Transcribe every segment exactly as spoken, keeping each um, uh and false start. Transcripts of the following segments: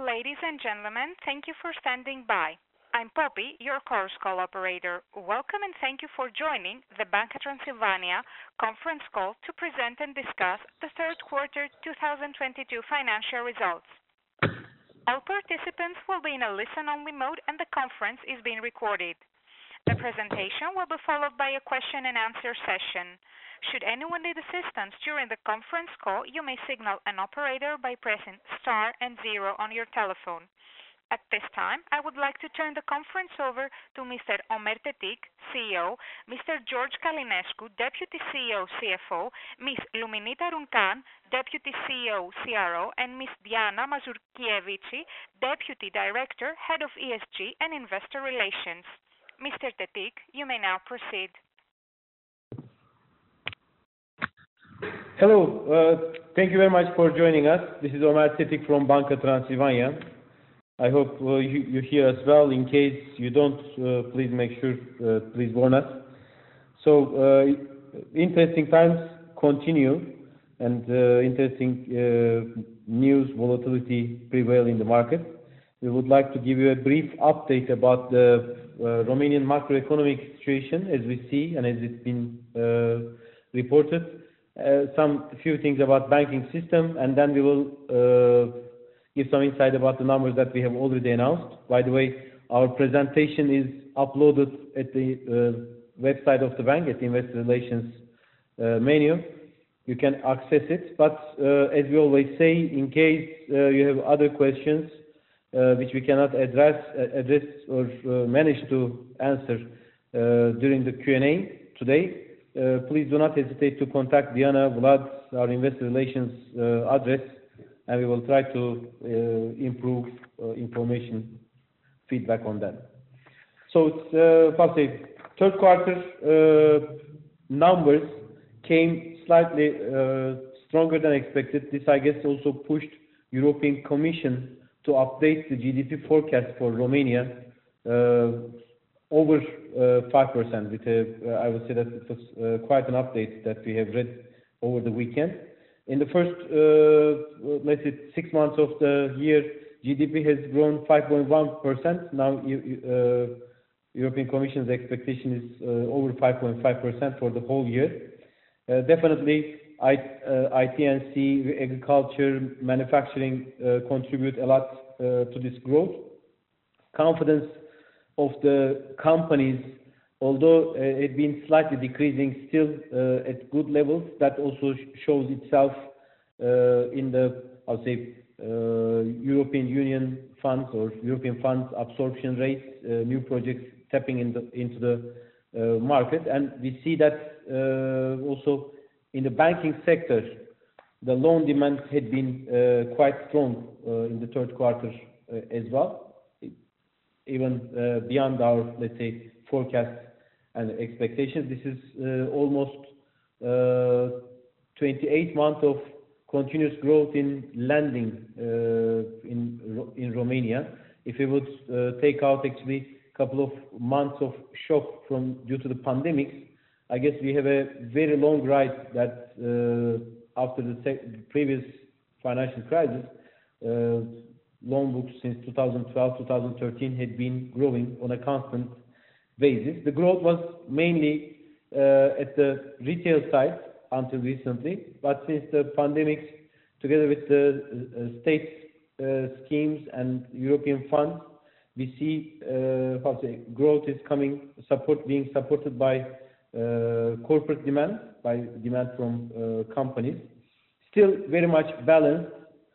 ladies and gentlemen. Thank you for standing by. I'm Poppy, your Chorus Call operator. Welcome and thank you for joining the Banca Transilvania conference call to present and discuss the third quarter two thousand twenty-two financial results. All participants will be in a listen-only mode, and the conference is being recorded. The presentation will be followed by a question-and-answer session. Should anyone need assistance during the conference call, you may signal an operator by pressing star and zero on your telephone. At this time, I would like to turn the conference over to Mister Ömer Tetik, C E O, Mister George Călinescu, Deputy C E O, C F O, Miss Luminița Runcan, Deputy C E O, C R O, and Miss Diana Mazurchievici, Deputy Director, Head of E S G and Investor Relations. Mister Tetik, you may now proceed. Hello. Uh, thank you very much for joining us. This is Ömer Tetik from Banca Transilvania. I hope uh, you, you hear us well. In case you don't, uh, please make sure, uh, please warn us. So, uh, interesting times continue, and uh, interesting uh, news, volatility prevail in the market. We would like to give you a brief update about the uh, Romanian macroeconomic situation as we see and as it's been uh, reported. Uh, some few things about banking system, and then we will uh, give some insight about the numbers that we have already announced. By the way, our presentation is uploaded at the uh, website of the bank at the Investor Relations uh, menu. You can access it, but uh, as we always say, in case uh, you have other questions uh, which we cannot address, uh, address or uh, manage to answer uh, during the Q and A today, uh, please do not hesitate to contact Diana, Vlad, our Investor Relations uh, address, and we will try to uh, improve uh, information feedback on that. So it's uh, probably third quarter uh, numbers came slightly uh, stronger than expected. This, I guess, also pushed European Commission to update the G D P forecast for Romania uh, over uh, five percent. With a, uh, I would say that it was uh, quite an update that we have read over the weekend. In the first, uh, let's say, six months of the year, G D P has grown five point one percent. Now, uh, European Commission's expectation is uh, over five point five percent for the whole year. Uh, definitely, I, uh, I T and C, agriculture, manufacturing uh, contribute a lot uh, to this growth. Confidence of the companies, although uh, it has been slightly decreasing, still uh, at good levels. That also sh shows itself uh, in the, I would say, uh, European Union funds or European funds absorption rates, uh, new projects tapping in the, into the uh, market. And we see that uh, also in the banking sector, the loan demand had been uh, quite strong uh, in the third quarter uh, as well, even uh, beyond our, let's say, forecasts and expectations. This is uh, almost uh, twenty-eight months of continuous growth in lending uh, in in Romania. If we would uh, take out actually a couple of months of shock from due to the pandemic, I guess we have a very long ride that uh, after the previous financial crisis, uh, loan books since two thousand twelve, two thousand thirteen had been growing on a constant basis. The growth was mainly uh, at the retail side until recently, but since the pandemic, together with the uh, state uh, schemes and European funds, we see uh, how to say, growth is coming, support being supported by uh, corporate demand, by demand from uh, companies. Still very much balanced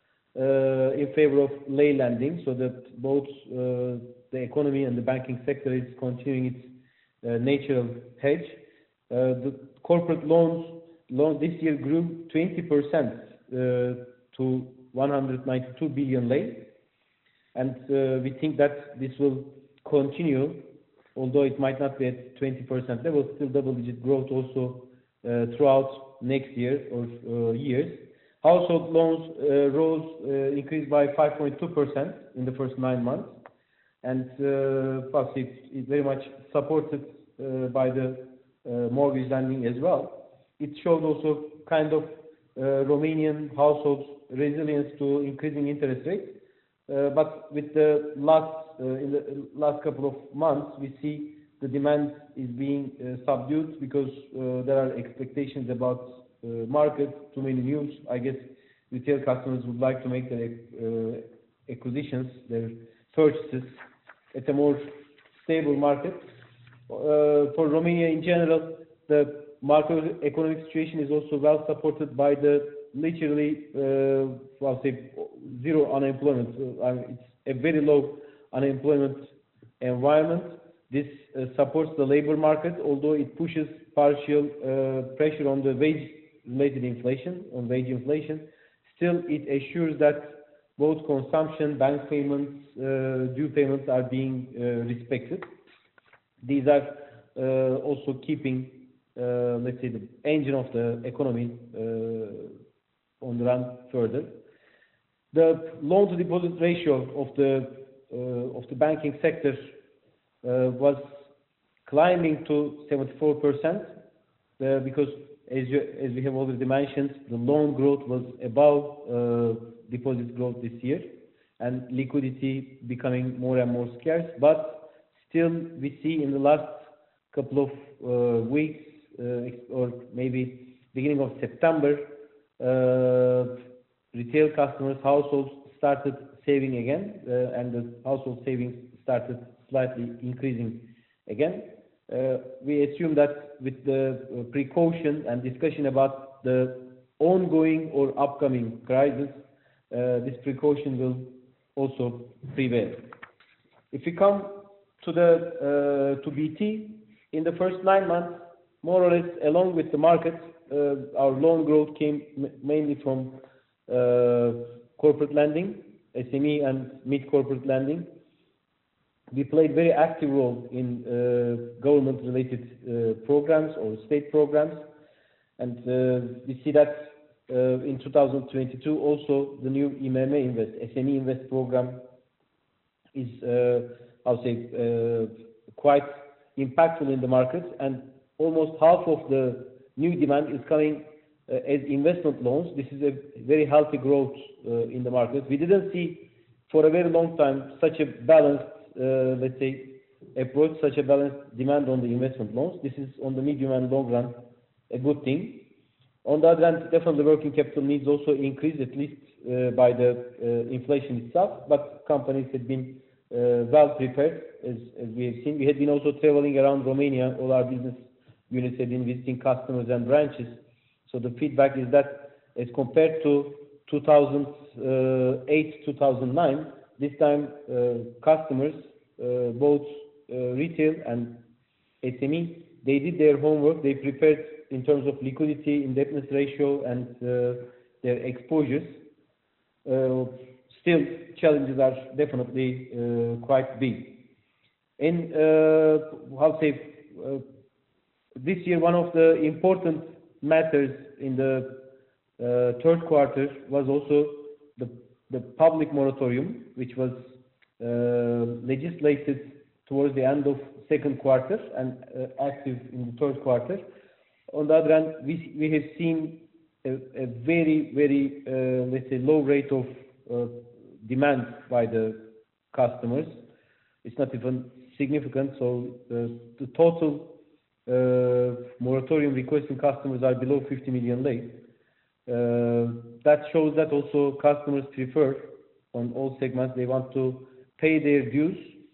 uh, in favor of lei lending, so that both uh, the economy and the banking sector is continuing its uh, natural hedge. Uh, the corporate loans loan this year grew twenty percent uh, to one hundred ninety-two billion lei, and uh, we think that this will continue, although it might not be at twenty percent level, still double-digit growth also uh, throughout next year or uh, years. Household loans uh, rose, uh, increased by five point two percent in the first nine months. And uh, it is very much supported uh, by the uh, mortgage lending as well. It showed also kind of uh, Romanian households' resilience to increasing interest rates. Uh, but with the last uh, in the last couple of months, we see the demand is being uh, subdued because uh, there are expectations about uh, market, too many news. I guess retail customers would like to make their uh, acquisitions, their purchases at a more stable market. Uh, for Romania in general, the macroeconomic situation is also well supported by the literally, uh, I'll say, zero unemployment. Uh, I mean, it's a very low unemployment environment. This uh, supports the labor market, although it pushes partial uh, pressure on the wage-related inflation, on wage inflation. Still, it assures that both consumption, bank payments, uh, due payments are being uh, respected. These are uh, also keeping, uh, let's say, the engine of the economy uh, on the run further. The loan-to-deposit ratio of the uh, of the banking sector uh, was climbing to seventy-four percent uh, because, as you, as we have already mentioned, the loan growth was above uh, deposit growth this year, and liquidity becoming more and more scarce. But still, we see in the last couple of uh, weeks, uh, or maybe beginning of September, uh, retail customers, households started saving again, uh, and the household savings started slightly increasing again. Uh, we assume that with the uh, precaution and discussion about the ongoing or upcoming crisis, uh, this precaution will also prevail. If we come to the uh, to B T, in the first nine months, more or less along with the market, uh, our loan growth came mainly from uh, corporate lending, S M E and mid-corporate lending. We played very active role in uh, government-related uh, programs or state programs, and uh, we see that uh, in two thousand twenty-two also the new I M M E Invest, S M E Invest program is, uh, I'll say, uh, quite impactful in the market, and almost half of the new demand is coming uh, as investment loans. This is a very healthy growth uh, in the market. We didn't see for a very long time such a balanced, uh, let's say, approach, such a balanced demand on the investment loans. This is on the medium and long run a good thing. On the other hand, definitely working capital needs also increased, at least uh, by the uh, inflation itself, but companies had been uh, well prepared, as, as we have seen. We had been also traveling around Romania. All our business units had been visiting customers and branches. So the feedback is that as compared to two thousand eight, two thousand nine, this time uh, customers, uh, both uh, retail and S M E, they did their homework. They prepared in terms of liquidity, indebtedness ratio, and uh, their exposures. Uh, still, challenges are definitely uh, quite big. In uh, how to say, uh, this year, one of the important matters in the uh, third quarter was also the the public moratorium, which was uh, legislated towards the end of second quarter and uh, active in the third quarter. On the other hand, we we have seen a, a very very uh, let's say low rate of uh, demand by the customers. It's not even significant. So the, the total uh, moratorium requesting customers are below fifty million lei. Uh, that shows that also customers prefer on all segments. They want to pay their dues,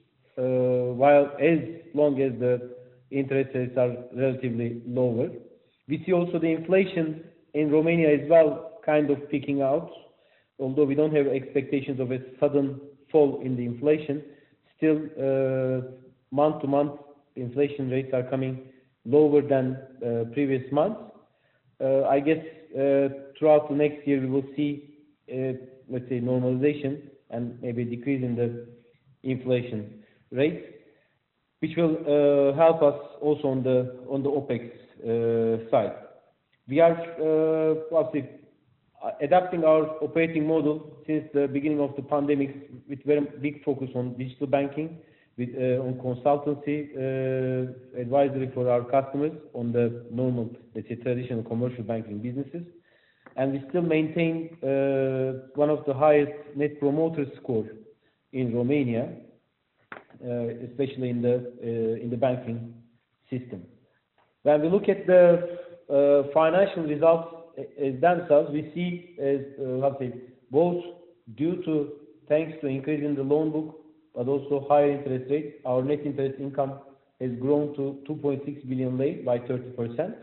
uh, while as long as the interest rates are relatively lower. We see also the inflation in Romania as well kind of peaking out. Although we don't have expectations of a sudden fall in the inflation, still uh, month to month inflation rates are coming lower than uh, previous months. Uh, I guess uh, throughout the next year we will see, uh, let's say, normalization and maybe a decrease in the inflation rate, which will uh, help us also on the on the OPEX uh, side. We are uh, obviously adapting our operating model since the beginning of the pandemic with very big focus on digital banking, with uh, on consultancy, uh, advisory for our customers on the normal, let's say, traditional commercial banking businesses. and we still maintain uh, one of the highest net promoter score in Romania, uh, especially in the uh, in the banking system. When we look at the uh, financial results as themselves, we see as uh, how to say, both due to thanks to increase in the loan book, but also higher interest rates, our net interest income has grown to two point six billion lei by thirty percent.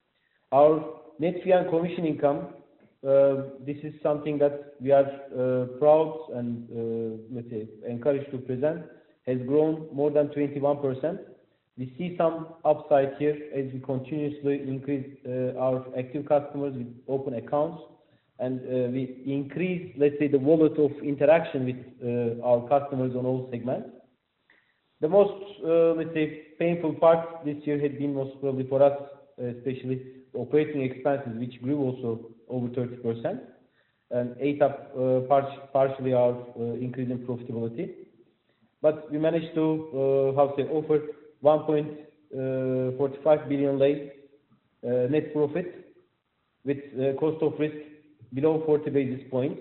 Our net fee and commission income, uh, this is something that we are uh, proud and uh, let's say encouraged to present, has grown more than twenty-one percent. We see some upside here as we continuously increase uh, our active customers with open accounts, and uh, we increase, let's say, the wallet of interaction with uh, our customers on all segments. The most, uh, let's say, painful part this year had been most probably for us, especially operating expenses, which grew also over thirty percent, and ate up uh, par partially our uh, increase in profitability. But we managed to, uh, how to say, offer one point four five billion lei uh, net profit with uh, cost of risk below forty basis points,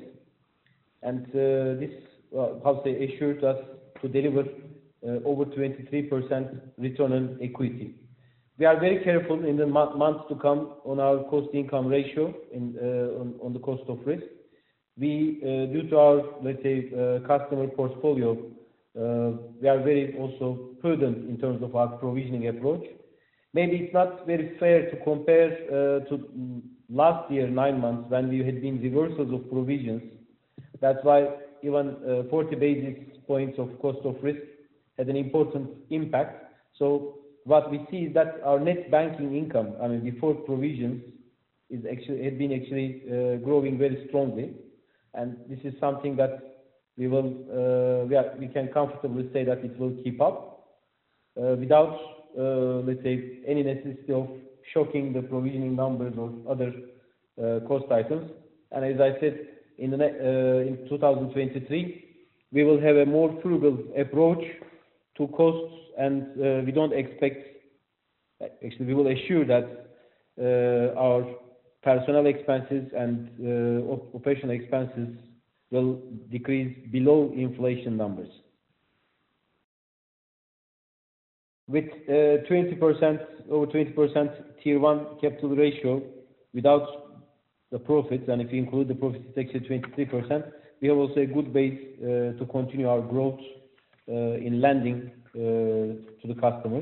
and uh, this, uh, how to say, assured us to deliver uh, over twenty-three percent return on equity. We are very careful in the mo months to come on our cost-income ratio in, uh, on, on the cost of risk. We, uh, due to our, let's say, uh, customer portfolio, uh, we are very also prudent in terms of our provisioning approach. Maybe it's not very fair to compare uh, to last year, nine months, when we had been reversals of provisions. That's why even uh, forty basis points of cost of risk had an important impact. So what we see is that our net banking income, I mean, before provisions, is actually had been actually uh, growing very strongly, and this is something that we will uh, we, are, we can comfortably say that it will keep up uh, without uh, let's say any necessity of shocking the provisioning numbers or other uh, cost items. And as I said, in the uh, in two thousand twenty-three, we will have a more frugal approach to costs, and uh, we don't expect, actually we will assure that uh, our personnel expenses and uh, op operational expenses will decrease below inflation numbers. With uh, twenty percent, over twenty percent tier one capital ratio without the profits, and if you include the profits, it's actually twenty-three percent, we have also a good base uh, to continue our growth uh, in lending uh, to the customers.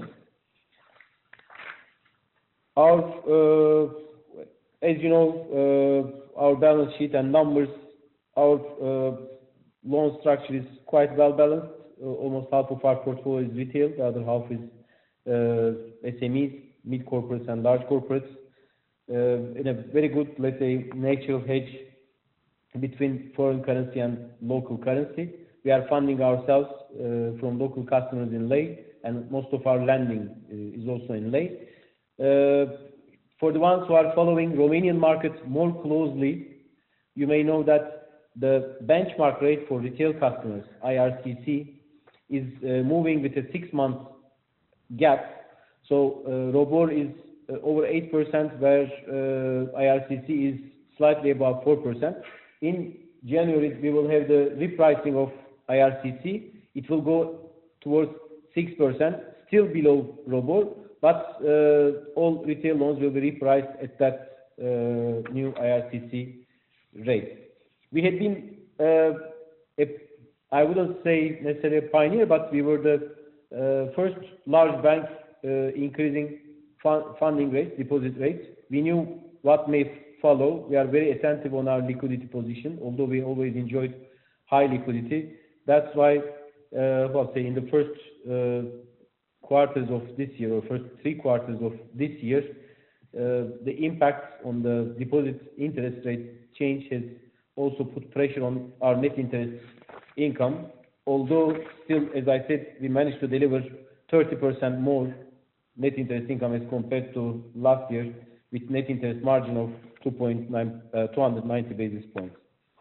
Our, uh, as you know, uh, our balance sheet and numbers, our uh, loan structure is quite well balanced. Uh, almost half of our portfolio is retail, the other half is uh, S M Es, mid corporates and large corporates, uh, in a very good, let's say, natural hedge between foreign currency and local currency. We are funding ourselves uh, from local customers in lei, and most of our lending uh, is also in lei. Uh, for the ones who are following Romanian markets more closely, you may know that the benchmark rate for retail customers, I R C C, is uh, moving with a six-month gap. So uh, ROBOR is uh, over eight percent, where uh, I R C C is slightly above four percent. In January, we will have the repricing of I R C C. It will go towards six percent, still below ROBOR, but uh, all retail loans will be repriced at that uh, new I R C C rate. We had been, uh, a, I wouldn't say necessarily a pioneer, but we were the uh, first large bank uh, increasing fun funding rates, deposit rates. We knew what may follow. We are very attentive on our liquidity position, although we always enjoyed high liquidity. That's why, uh, well, say in the first uh, quarters of this year, or first three quarters of this year, uh, the impact on the deposit interest rate change has also put pressure on our net interest income, although still, as I said, we managed to deliver thirty percent more net interest income as compared to last year, with net interest margin of two point nine, uh, two hundred ninety basis points.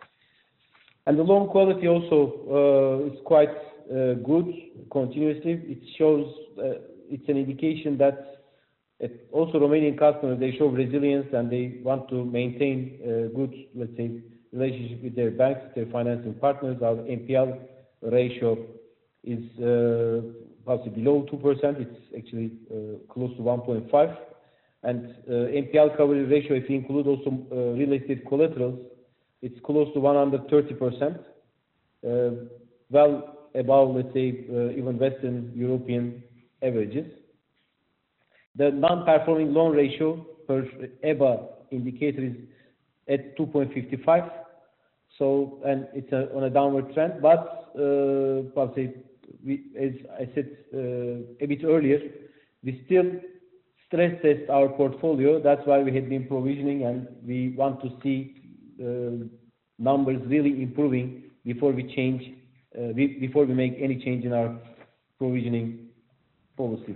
And the loan quality also uh, is quite uh, good continuously. It shows, uh, it's an indication that It, also, Romanian customers, they show resilience and they want to maintain uh, good, let's say, relationship with their banks, their financing partners. Our N P L ratio is uh, possibly below two percent. It's actually uh, close to one point five. And uh, N P L coverage ratio, if you include also uh, real estate collaterals, it's close to one hundred thirty percent. Uh, well above, let's say, uh, even Western European averages. The non-performing loan ratio per E B A indicator is at two point five five. So, and it's a, on a downward trend, but uh, probably, we, as I said uh, a bit earlier, we still stress test our portfolio. That's why we had been provisioning, and we want to see uh, numbers really improving before we change, uh, we, before we make any change in our provisioning policy.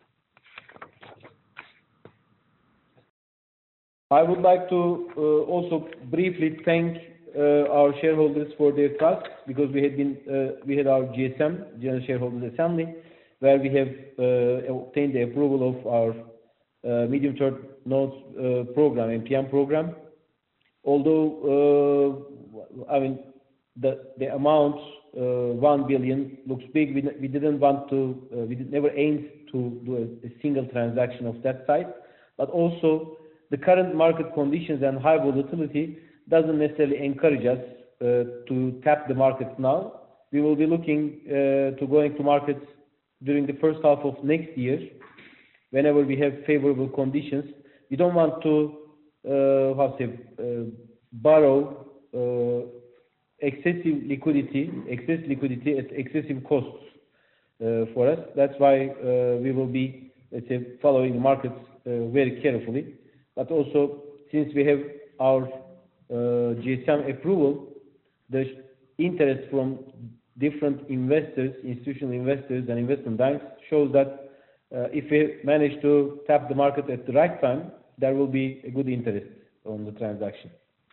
I would like to uh, also briefly thank uh, our shareholders for their trust, because we had been uh, we had our G S M, General Shareholders Assembly, where we have uh, obtained the approval of our uh, medium-term notes uh, program, M T N program. Although uh, I mean the the amount uh, one billion looks big, we we didn't want to uh, we did, never aimed to do a, a single transaction of that size, but also the current market conditions and high volatility doesn't necessarily encourage us uh, to tap the markets now. We will be looking uh, to going to markets during the first half of next year, whenever we have favorable conditions. We don't want to, uh, how to say, uh, borrow uh, excessive liquidity, excess liquidity at excessive costs uh, for us. That's why uh, we will be, let's say, following the markets uh, very carefully. But also, since we have our uh, G S M approval, the interest from different investors, institutional investors and investment banks shows that uh, if we manage to tap the market at the right time, there will be a good interest on the transaction.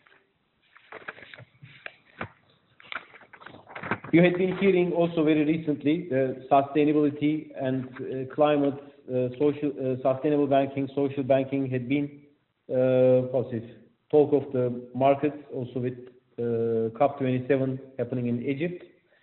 You had been hearing also very recently the sustainability and uh, climate, uh, social, uh, sustainable banking, social banking had been Uh, positive talk of the markets, also with uh, COP twenty-seven happening in Egypt.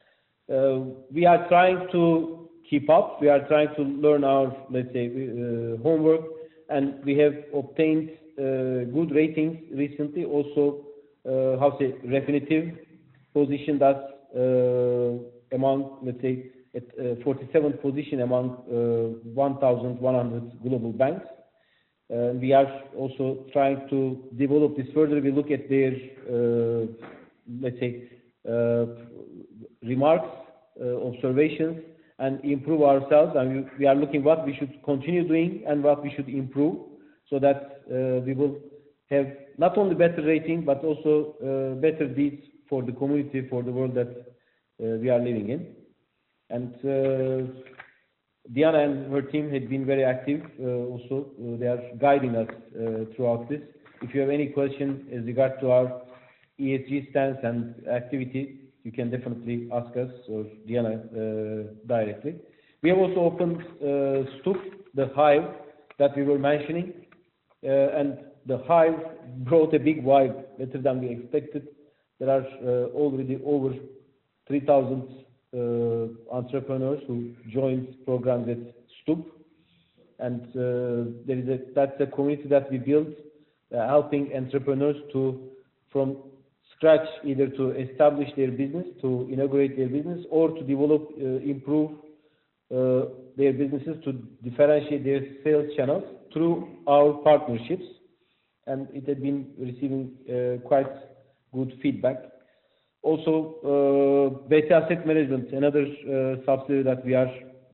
Uh, we are trying to keep up. We are trying to learn our, let's say, uh, homework, and we have obtained uh, good ratings recently. Also, uh, how to say, Refinitiv positioned us uh, among, let's say, at uh, forty-seventh position among uh, one thousand one hundred global banks. Uh, we are also trying to develop this further. We look at their, uh, let's say, uh, remarks, uh, observations, and improve ourselves. And we, we are looking what we should continue doing and what we should improve, so that uh, we will have not only better rating, but also uh, better deeds for the community, for the world that uh, we are living in. And uh, Diana and her team had been very active uh, also. Uh, they are guiding us uh, throughout this. If you have any question as regard to our E S G stance and activity, you can definitely ask us or Diana uh, directly. We have also opened uh, Stup, the hive that we were mentioning, uh, and the hive brought a big vibe, better than we expected. There are uh, already over three thousand Uh, entrepreneurs who joined programs at Stup, and uh, there is a that's a community that we built, uh, helping entrepreneurs to from scratch either to establish their business, to inaugurate their business, or to develop, uh, improve uh, their businesses, to differentiate their sales channels through our partnerships, and it had been receiving uh, quite good feedback. Also, uh, B T Asset Management, another uh, subsidiary that we are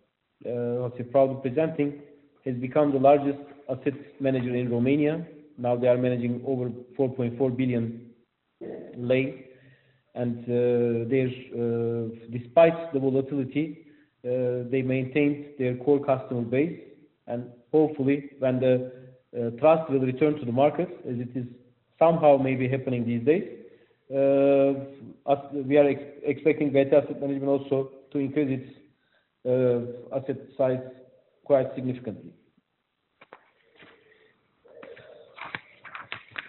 uh, proudly presenting, has become the largest asset manager in Romania. Now they are managing over four point four billion lei, and uh, they're, uh, despite the volatility, uh, they maintained their core customer base, and hopefully when the uh, trust will return to the market, as it is somehow maybe happening these days, Uh, we are ex expecting B T Asset Management also to increase its uh, asset size quite significantly.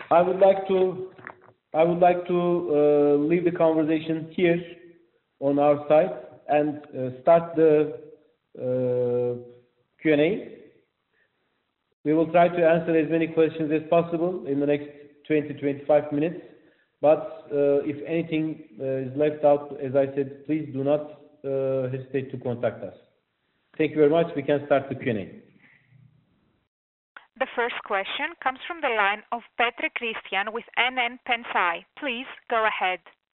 I would like to I would like to uh, leave the conversation here on our side and uh, start the uh, Q and A. We will try to answer as many questions as possible in the next twenty to twenty-five minutes. But uh, if anything uh, is left out, as I said, please do not uh, hesitate to contact us. Thank you very much. We can start the Q and A. The first question comes from the line of Petre Christian with N N Pensii. Please go ahead.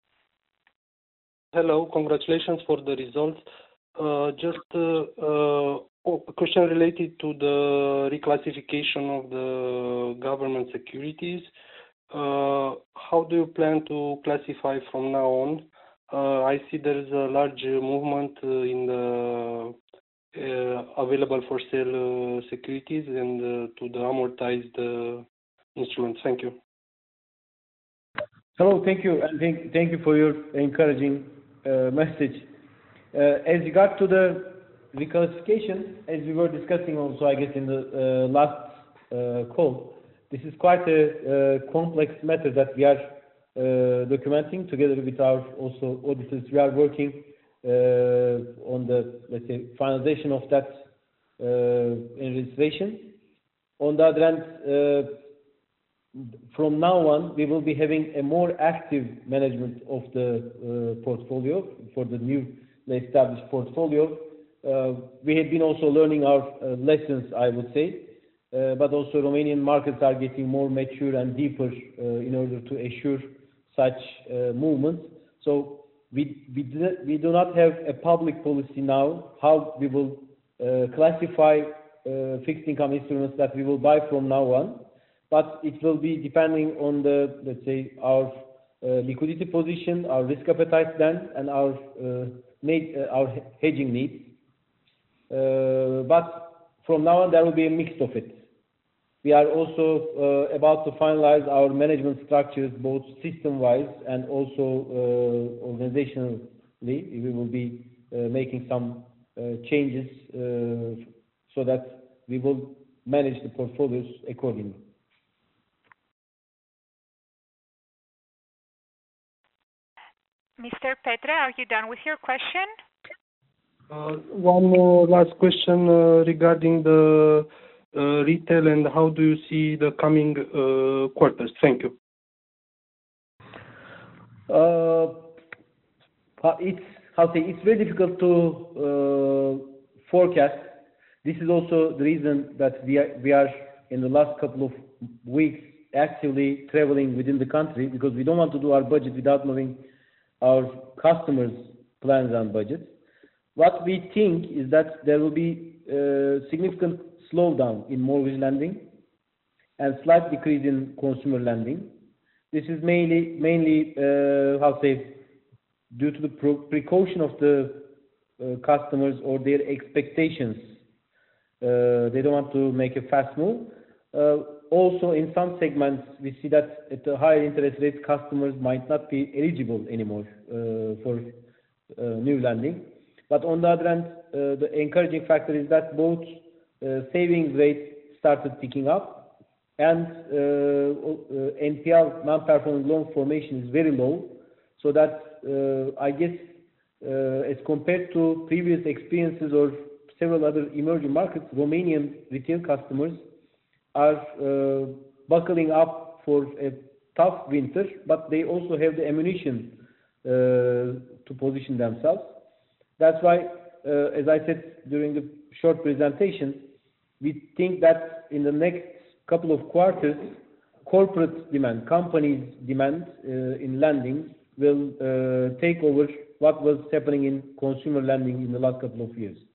Hello, congratulations for the results. Uh, just uh, uh, a question related to the reclassification of the government securities. Uh, how do you plan to classify from now on? Uh, I see there is a large movement uh, in the uh, available for sale uh, securities and uh, to the amortized uh, instruments. Thank you. Hello, thank you, and thank, thank you for your encouraging uh, message. Uh, as regard to the reclassification, as we were discussing also, I guess, in the uh, last uh, call, this is quite a uh, complex matter that we are uh, documenting together with our also auditors. We are working uh, on the, let's say, finalization of that uh, in registration. On the other hand, uh, from now on, we will be having a more active management of the uh, portfolio for the new established portfolio. Uh, we have been also learning our uh, lessons, I would say, uh, but also Romanian markets are getting more mature and deeper uh, in order to assure such uh, movements. So we, we, do, we do not have a public policy now how we will uh, classify uh, fixed income instruments that we will buy from now on, but it will be depending on the, let's say, our uh, liquidity position, our risk appetite then, and our uh, Need, uh, our hedging needs, uh, but from now on there will be a mix of it. We are also uh, about to finalize our management structures, both system-wise and also uh, organizationally. We will be uh, making some uh, changes uh, so that we will manage the portfolios accordingly. Mister Petre, are you done with your question? Uh, one uh, last question uh, regarding the uh, retail and how do you see the coming uh, quarters? Thank you. Uh, it's how say it's very difficult to uh, forecast. This is also the reason that we are, we are in the last couple of weeks actively traveling within the country, because we don't want to do our budget without knowing our customers' plans and budgets. What we think is that there will be a significant slowdown in mortgage lending and slight decrease in consumer lending. This is mainly, mainly uh, how to say, due to the pro precaution of the uh, customers or their expectations. Uh, they don't want to make a fast move. Uh, also, in some segments, we see that at the higher interest rates, customers might not be eligible anymore uh, for uh, new lending. But on the other hand, uh, the encouraging factor is that both uh, savings rates started picking up, and uh, uh, N P L, non-performing loan formation, is very low. So that uh, I guess, uh, as compared to previous experiences or several other emerging markets, Romanian retail customers are uh, buckling up for a tough winter, but they also have the ammunition uh, to position themselves. That's why, uh, as I said during the short presentation, we think that in the next couple of quarters, corporate demand, companies' demand uh, in lending will uh, take over what was happening in consumer lending in the last couple of years.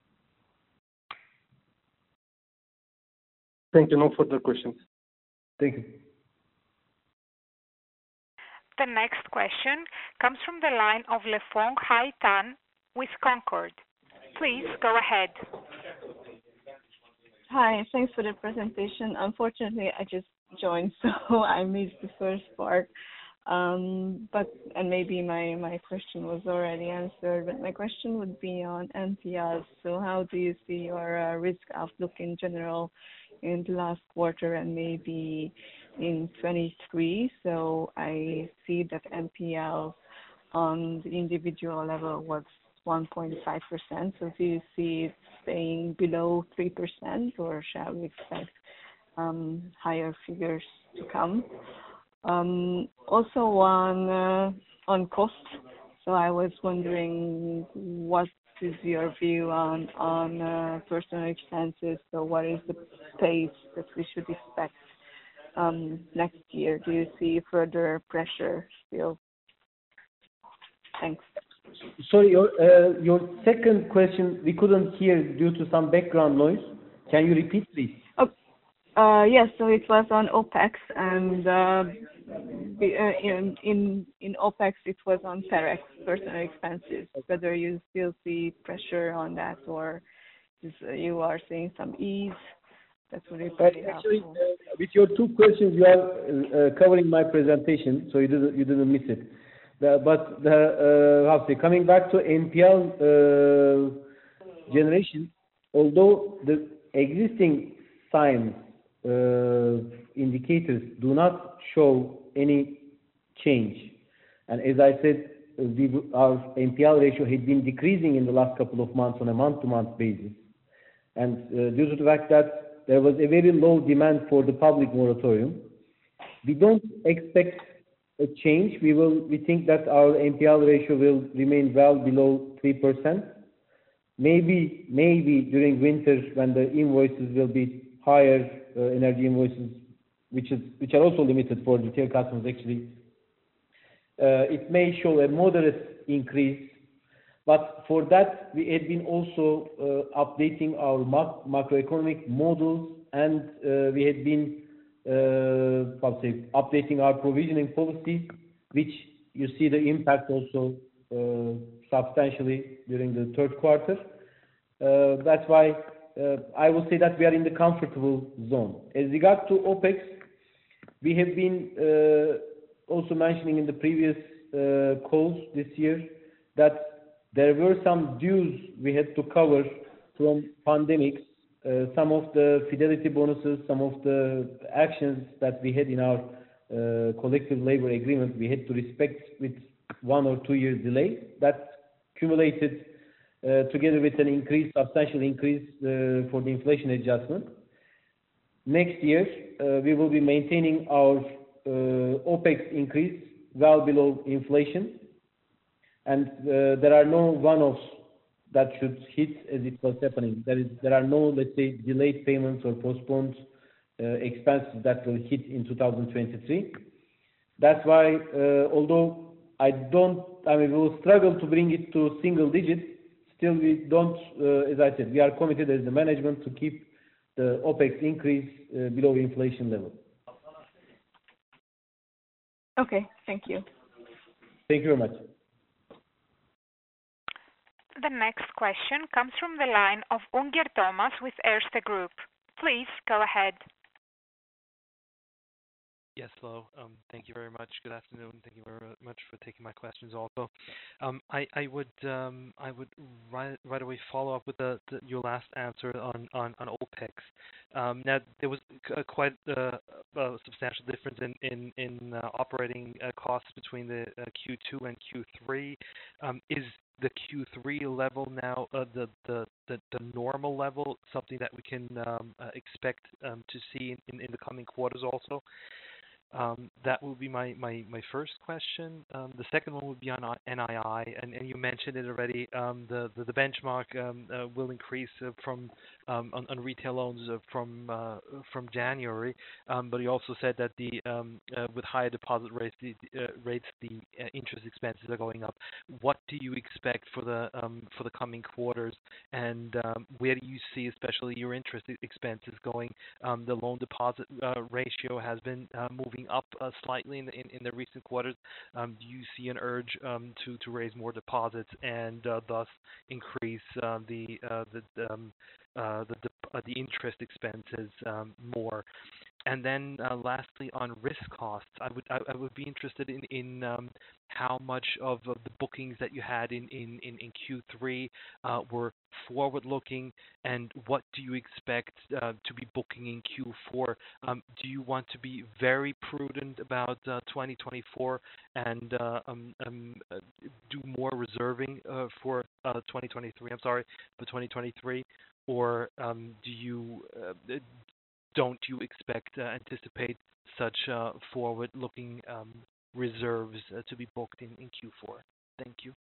Thank you. No further questions. Thank you. The next question comes from the line of Lefong Hai Tan with Concord. Please go ahead. Hi, thanks for the presentation. Unfortunately, I just joined, so I missed the first part. Um, but and maybe my, my question was already answered, but my question would be on N P Ls. So how do you see your uh, risk outlook in general in the last quarter and maybe in twenty-three. So I see that N P L on the individual level was one point five percent. So do you see it staying below three percent, or shall we expect um, higher figures to come? Um, also on uh, on costs. So I was wondering, what is your view on on uh, personal expenses? So what is the pace that we should expect um, next year? Do you see further pressure still? Thanks. Sorry, your uh, your second question we couldn't hear due to some background noise. Can you repeat, please? Oh, uh, yes. So it was on OPEX, and uh, the, uh, in in in OPEX it was on PEREX, personal expenses. Whether you still see pressure on that, or is, uh, you are seeing some ease. That would be pretty Actually, helpful. uh, with your two questions, you are uh, covering my presentation, so you didn't you didn't miss it. The, but the uh, how to say, coming back to N P L uh, generation, although the existing signs uh, indicators do not show any change, and as I said, uh, we, our N P L ratio had been decreasing in the last couple of months on a month-to-month basis, and uh, due to the fact that there was a very low demand for the public moratorium, we don't expect a change. We will. We think that our N P L ratio will remain well below three percent. Maybe, maybe during winter when the invoices will be higher, uh, energy invoices, which is which are also limited for retail customers actually, uh, it may show a moderate increase. But for that, we had been also uh, updating our mac macroeconomic models, and uh, we had been uh, how to say, updating our provisioning policies, which you see the impact also uh, substantially during the third quarter. Uh, that's why uh, I will say that we are in the comfortable zone. As regards to OPEX, we have been uh, also mentioning in the previous uh, calls this year that there were some dues we had to cover from pandemics. Uh, some of the fidelity bonuses, some of the actions that we had in our uh, collective labor agreement, we had to respect with one or two years delay. That accumulated uh, together with an increase, substantial increase uh, for the inflation adjustment. Next year, uh, we will be maintaining our uh, OPEX increase well below inflation, and uh, there are no one-offs that should hit as it was happening. There is, there are no, let's say, delayed payments or postponed uh, expenses that will hit in two thousand twenty-three. That's why, uh, although I don't, I mean, we will struggle to bring it to single digits, still we don't, uh, as I said, we are committed as the management to keep the OPEX increase uh, below inflation level. Okay, thank you. Thank you very much. The next question comes from the line of Unger Thomas with Erste Group. Please go ahead. Yes, hello. Um, thank you very much. Good afternoon. Thank you very much for taking my questions also. Um, I, I would um, I would right, right away follow up with the, the, your last answer on, on, on OPEX. Um, now, there was a, quite uh, a substantial difference in, in, in uh, operating uh, costs between the uh, Q two and Q three. Um, is the Q three level now uh, the, the, the, the normal level, something that we can um, uh, expect um, to see in, in the coming quarters also? Um, that would be my, my, my first question. Um, the second one would be on N I I, and, and you mentioned it already. Um, the, the the benchmark um, uh, will increase uh, from um, on, on retail loans uh, from uh, from January, um, but you also said that the um, uh, with higher deposit rates, the uh, rates the uh, interest expenses are going up. What do you expect for the um, for the coming quarters, and um, where do you see especially your interest expenses going? Um, the loan deposit uh, ratio has been uh, moving up uh, slightly in the, in, in the recent quarters. Um, do you see an urge um, to to raise more deposits and uh, thus increase uh, the uh, the um, uh, the uh, the interest expenses um, more? And then uh, lastly, on risk costs, I would I, I would be interested in in um, how much of, of the bookings that you had in in in, in Q three uh, were forward-looking, and what do you expect uh, to be booking in Q four? Um, do you want to be very prudent about uh, twenty twenty-four and uh, um, um, uh, do more reserving uh, for uh, twenty twenty-three? I'm sorry, for twenty twenty-three, or um, do you uh, don't you expect, uh, anticipate such uh, forward-looking um, reserves uh, to be booked in, in Q four? Thank you.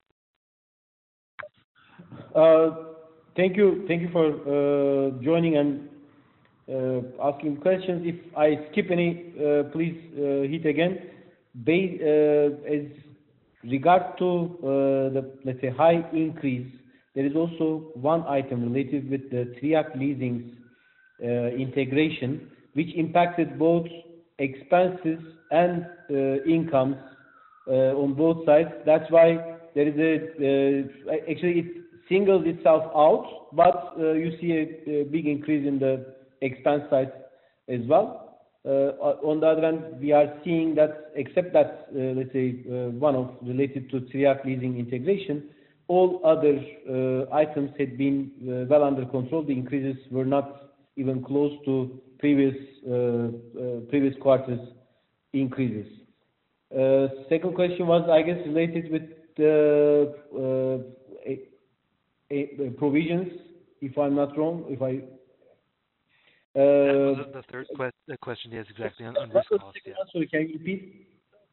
Uh, Thank you. Thank you for uh, joining and uh, asking questions. If I skip any, uh, please uh, hit again. Ba- uh, As regard to uh, the, let's say, high increase, there is also one item related with the Triac Leasing's uh, integration, which impacted both expenses and uh, incomes uh, on both sides. That's why there is a, uh, actually it singles itself out, but uh, you see a, a big increase in the expense side as well. Uh, on the other hand, we are seeing that, except that, uh, let's say, uh, one of related to Triac Leasing integration, all other uh, items had been uh, well under control. The increases were not even close to previous uh, uh, previous quarters increases. Uh, second question was, I guess, related with the uh, a, a, a provisions, if I'm not wrong. If I That was uh, the third que- the question. Yes, exactly, on, on risk cost. Yeah. Sorry, can you repeat?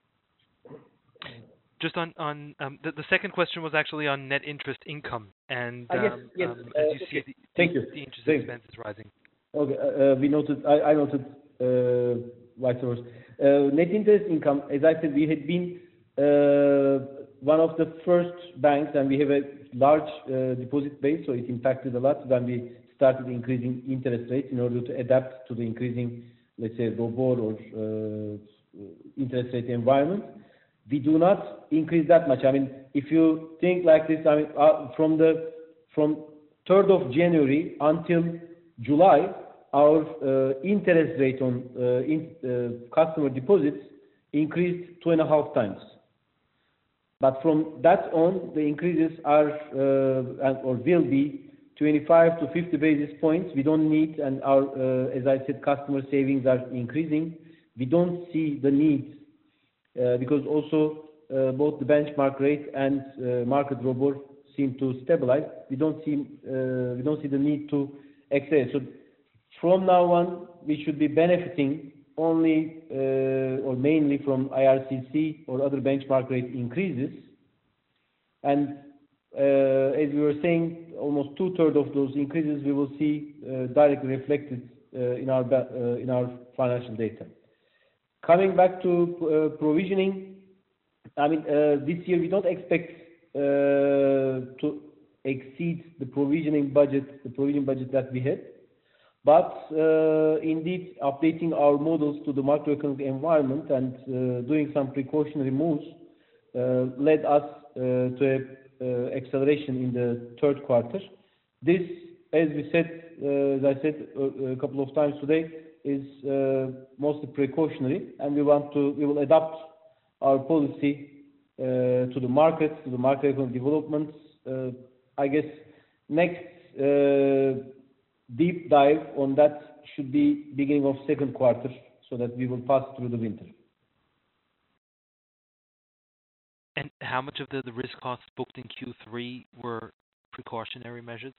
Just on on um, the, the second question was actually on net interest income, and Ah, yes, um, yes. um, uh, as you okay. see, the, Thank the, you. the interest Thank expense is rising. Okay. uh, uh, We noted, I I noted uh, vice versa. Uh, Net interest income, as I said, we had been uh, one of the first banks, and we have a large uh, deposit base, so it impacted a lot when we started increasing interest rates in order to adapt to the increasing, let's say, ROBOR or uh, interest rate environment. We do not increase that much. I mean, if you think like this, I mean, uh, from the from third of January until July, our uh, interest rate on uh, in, uh, customer deposits increased two and a half times. But from that on, the increases are uh, or will be twenty-five to fifty basis points. We don't need, and our, uh, as I said, customer savings are increasing. We don't see the need uh, because also uh, both the benchmark rate and uh, market ROBOR seem to stabilize. We don't see uh, we don't see the need to accelerate. So from now on, we should be benefiting only uh, or mainly from I R C C or other benchmark rate increases. And uh, as we were saying, almost two-thirds of those increases we will see uh, directly reflected uh, in our uh, in our financial data. Coming back to uh, provisioning, I mean, uh, this year we don't expect uh, to exceed the provisioning budget, the provision budget that we had. But uh, indeed, updating our models to the macroeconomic environment and uh, doing some precautionary moves uh, led us uh, to a uh, acceleration in the third quarter. This, as we said, uh, as I said a, a couple of times today, is uh, mostly precautionary, and we want to, we will adapt our policy uh, to the market, to the macroeconomic developments. Uh, I guess next uh, deep dive on that should be beginning of second quarter, so that we will pass through the winter. And how much of the, the risk costs booked in Q three were precautionary measures?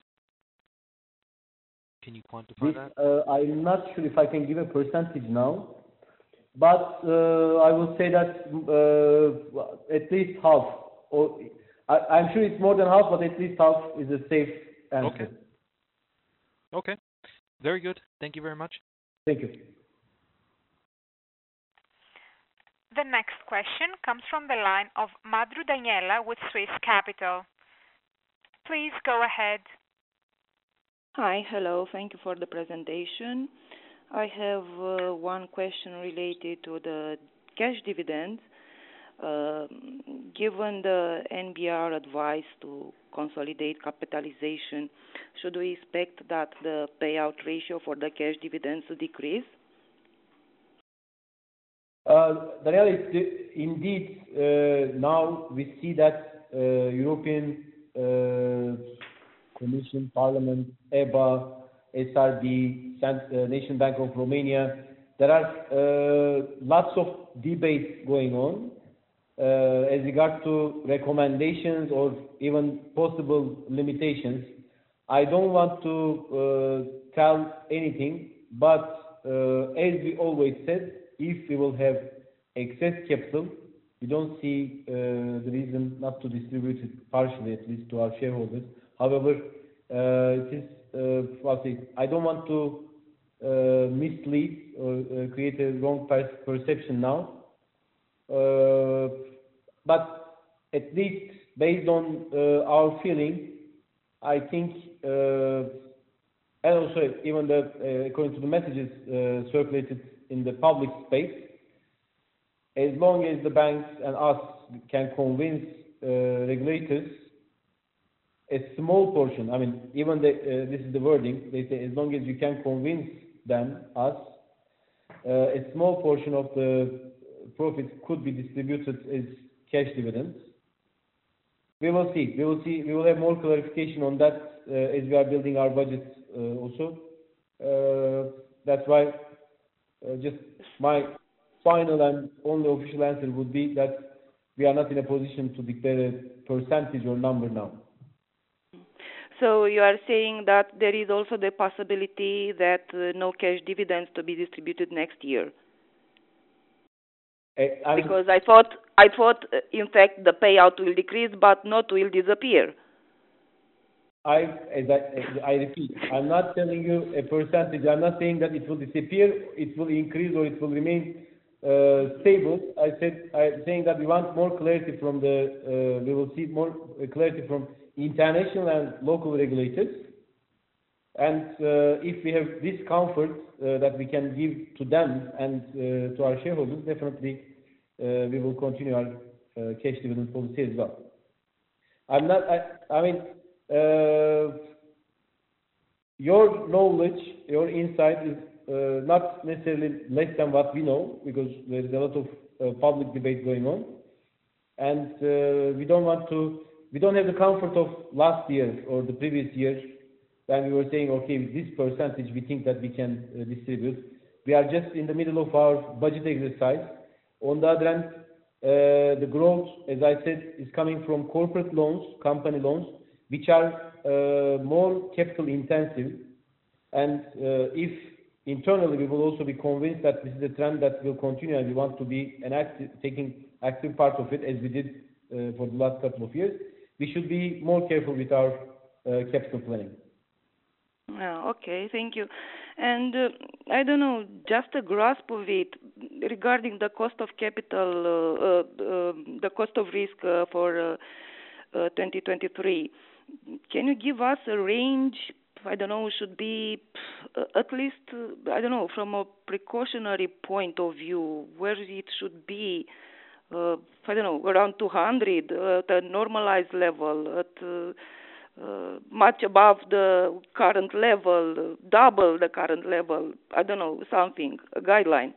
Can you quantify This, that? uh, I'm not sure if I can give a percentage now, but uh, I will say that uh, at least half, or I, I'm sure it's more than half, but at least half is a safe answer. Okay. Okay. Very good. Thank you very much. Thank you. The next question comes from the line of Madru Daniela with Swiss Capital. Please go ahead. Hi. Hello. Thank you for the presentation. I have uh, one question related to the cash dividends. Uh, given the N B R advice to consolidate capitalization, should we expect that the payout ratio for the cash dividends to decrease? Uh, the reality, indeed, uh, now we see that uh, European uh, Commission, Parliament, E B A, S R B, Cent- uh, National Bank of Romania, there are uh, lots of debates going on uh, as regard to recommendations or even possible limitations. I don't want to uh, tell anything, but uh, as we always said, if we will have excess capital, we don't see uh, the reason not to distribute it partially, at least to our shareholders. However, uh, it is, uh, what I I don't want to uh, mislead or uh, create a wrong per- perception now. Uh, but at least based on uh, our feeling, I think, uh, and also even the, uh, according to the messages uh, circulated in the public space, as long as the banks and us can convince uh, regulators, a small portion, I mean, even the, uh, this is the wording, they say as long as you can convince them, us, uh, a small portion of the profits could be distributed as cash dividends. We will see. We will see. We will have more clarification on that uh, as we are building our budget uh, also. Uh, that's why uh, just my final and only official answer would be that we are not in a position to declare a percentage or number now. So you are saying that there is also the possibility that uh, no cash dividends to be distributed next year? Uh, because I thought, I thought, uh, in fact, the payout will decrease, but not will disappear. I, as I, as I repeat, I'm not telling you a percentage. I'm not saying that it will disappear, it will increase, or it will remain uh, stable. I said, I'm saying that we want more clarity from the, uh, we will see more clarity from international and local regulators. And uh, if we have this comfort uh, that we can give to them and uh, to our shareholders, definitely uh, we will continue our uh, cash dividend policy as well. I'm not, I, I mean, uh, your knowledge, your insight is uh, not necessarily less than what we know, because there is a lot of uh, public debate going on. And uh, we don't want to, we don't have the comfort of last year or the previous year when we were saying, okay, with this percentage we think that we can uh, distribute. We are just in the middle of our budget exercise. On the other hand, uh, the growth, as I said, is coming from corporate loans, company loans, which are uh, more capital intensive. And uh, if internally we will also be convinced that this is a trend that will continue and we want to be an active, taking active part of it as we did uh, for the last couple of years, we should be more careful with our uh, capital planning. Oh, okay, thank you. And uh, I don't know, just a grasp of it regarding the cost of capital, uh, uh, um, the cost of risk uh, for uh, uh, twenty twenty-three. Can you give us a range? I don't know, should be uh, at least, uh, I don't know, from a precautionary point of view, where it should be, uh, I don't know, around two hundred at a normalized level, at uh, Uh, much above the current level, uh, double the current level, I don't know, something, a guideline.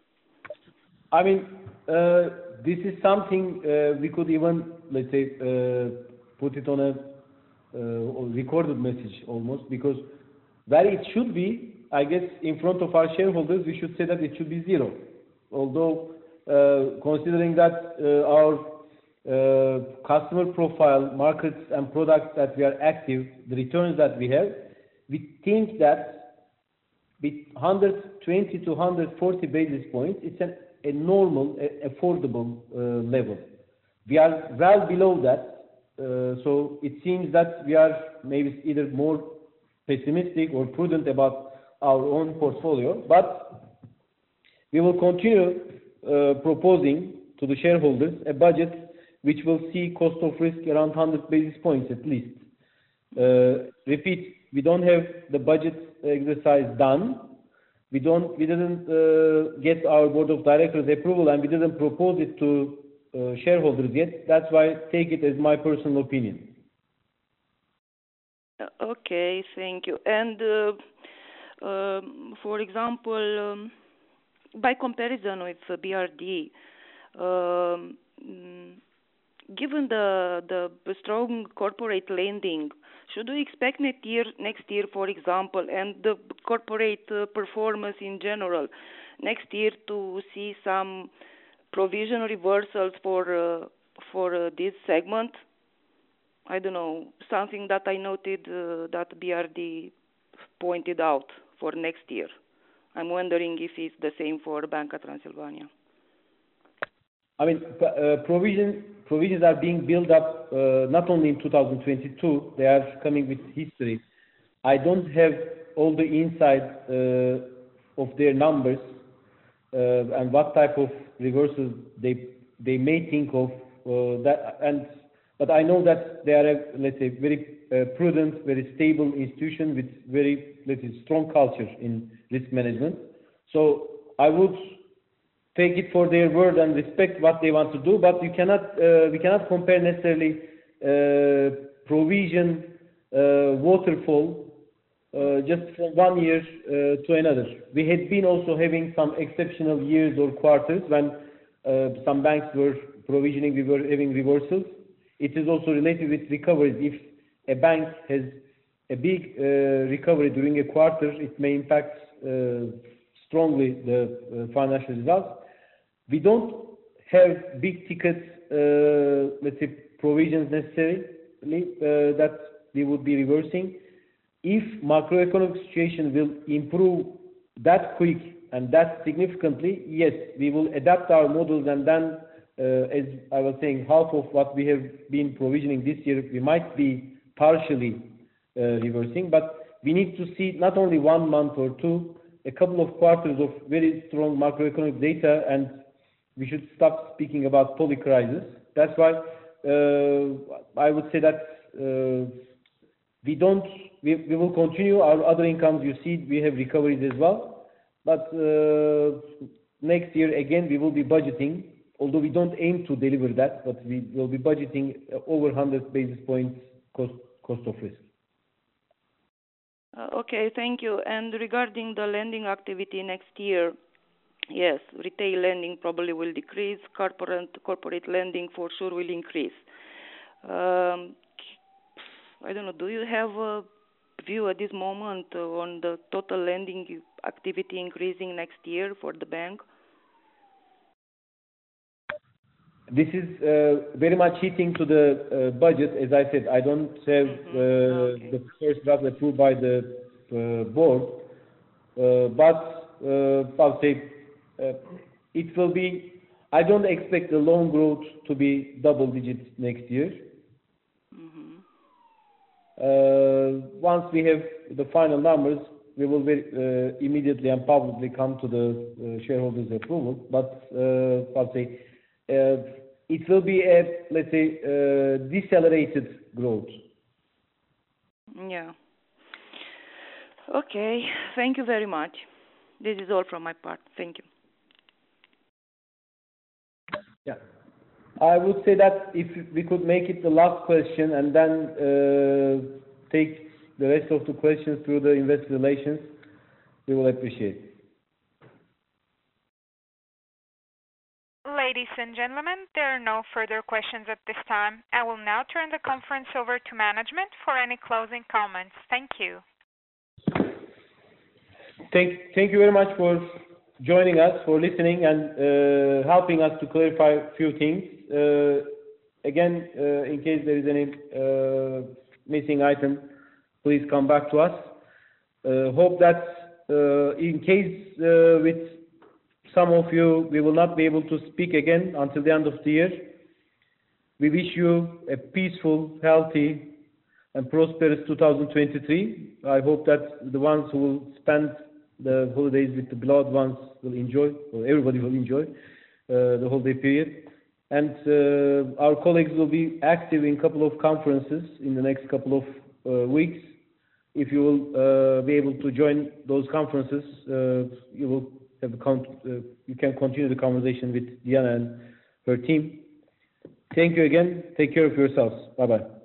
I mean, uh, this is something uh, we could even, let's say, uh, put it on a uh, recorded message almost, because where it should be, I guess, in front of our shareholders, we should say that it should be zero. Although, uh, considering that uh, our Uh, customer profile, markets and products that we are active, the returns that we have, we think that with one hundred twenty to one hundred forty basis points, it's an, a normal, a, affordable uh, level. We are well below that, uh, so it seems that we are maybe either more pessimistic or prudent about our own portfolio, but we will continue uh, proposing to the shareholders a budget which will see cost of risk around one hundred basis points at least. Uh, repeat, we don't have the budget exercise done. We don't, we didn't uh, get our board of directors approval, and we didn't propose it to uh, shareholders yet. That's why take it as my personal opinion. Okay, thank you. And uh, um, for example, um, by comparison with uh, B R D, um, given the the strong corporate lending, should we expect next year, next year, for example, and the corporate uh, performance in general, next year to see some provision reversals for uh, for uh, this segment? I don't know, something that I noted uh, that B R D pointed out for next year. I'm wondering if it's the same for Banca Transilvania. I mean, uh, provision, provisions are being built up uh, not only in two thousand twenty-two, they are coming with history. I don't have all the inside uh, of their numbers uh, and what type of reversals they they may think of uh, that. And but I know that they are a, let's say, very uh, prudent, very stable institution with very, let's say, strong culture in risk management. So I would take it for their word and respect what they want to do, but you cannot, uh, we cannot compare necessarily uh, provision uh, waterfall uh, just from one year uh, to another. We had been also having some exceptional years or quarters when uh, some banks were provisioning, we were having reversals. It is also related with recoveries. If a bank has a big uh, recovery during a quarter, it may impact uh, strongly the uh, financial results. We don't have big ticket, uh, let's say, provisions necessarily uh, that we would be reversing. If macroeconomic situation will improve that quick and that significantly, yes, we will adapt our models, and then, uh, as I was saying, half of what we have been provisioning this year, we might be partially uh, reversing. But we need to see not only one month or two, a couple of quarters of very strong macroeconomic data, and we should stop speaking about polycrisis. That's why uh, I would say that uh, we don't, we, we will continue our other incomes. You see, we have recoveries as well. But uh, next year, again, we will be budgeting, although we don't aim to deliver that, but we will be budgeting over one hundred basis points cost, cost of risk. Uh, okay, thank you. And regarding the lending activity next year, yes, retail lending probably will decrease. Corporate corporate lending for sure will increase. Um, I don't know. Do you have a view at this moment on the total lending activity increasing next year for the bank? This is uh, very much hitting to the uh, budget. As I said, I don't have Mm-hmm. uh, Okay. the first draft approved by the uh, board, uh, but uh, I'll say uh, it will be. I don't expect the loan growth to be double digits next year. Mm-hmm. Uh, once we have the final numbers, we will very, uh, immediately and publicly come to the uh, shareholders' approval. But uh, I'll say. Uh, it will be a, let's say, uh, decelerated growth. Yeah. Okay. Thank you very much. This is all from my part. Thank you. Yeah. I would say that if we could make it the last question and then uh, take the rest of the questions through the investor relations, we will appreciate it. Ladies and gentlemen, there are no further questions at this time. I will now turn the conference over to management for any closing comments. Thank you. Thank, thank you very much for joining us, for listening and uh, helping us to clarify a few things. Uh, again, uh, in case there is any uh, missing item, please come back to us. Uh, hope that uh, in case uh, with some of you, we will not be able to speak again until the end of the year. We wish you a peaceful, healthy, and prosperous two thousand twenty-three. I hope that the ones who will spend the holidays with the beloved ones will enjoy, or everybody will enjoy uh, the holiday period. And uh, our colleagues will be active in a couple of conferences in the next couple of uh, weeks. If you will uh, be able to join those conferences, uh, you will have the con uh, you can continue the conversation with Diana and her team. Thank you again. Take care of yourselves. Bye bye.